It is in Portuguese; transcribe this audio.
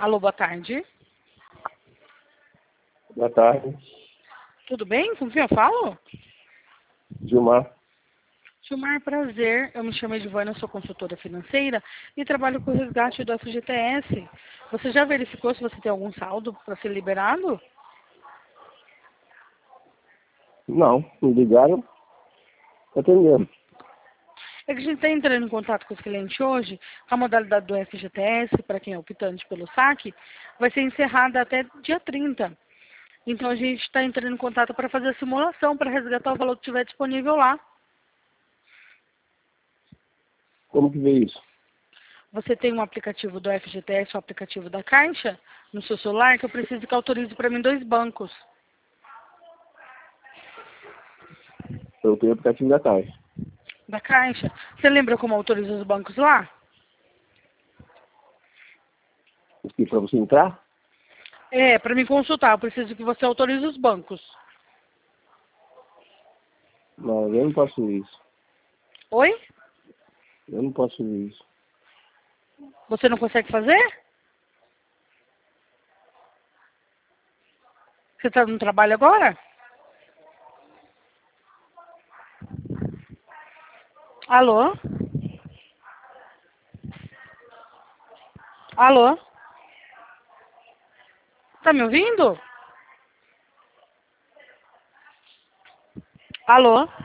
Alô, boa tarde. Boa tarde, Tudo bem? Com quem eu falo? Gilmar. Gilmar, prazer. Eu me chamo Edivana, sou consultora financeira e trabalho com o resgate do FGTS. Você já verificou se você tem algum saldo para ser liberado? Não, me ligaram, atendendo. É que a gente está entrando em contato com os clientes hoje. A modalidade do FGTS, para quem é optante pelo saque, vai ser encerrada até dia 30. Então a gente está entrando em contato para fazer a simulação, para resgatar o valor que estiver disponível lá. Como que vê isso? Você tem um aplicativo do FGTS, um aplicativo da Caixa, no seu celular, que eu preciso que autorize para mim 2 bancos. Eu tenho o aplicativo da Caixa. Da Caixa. Você lembra como autoriza os bancos lá? O que, para você entrar? É, para me consultar, eu preciso que você autorize os bancos. Não, eu não posso ver isso. Oi? Eu não posso ver isso. Você não consegue fazer? Você está no trabalho agora? Alô? Alô? Tá me ouvindo? Alô?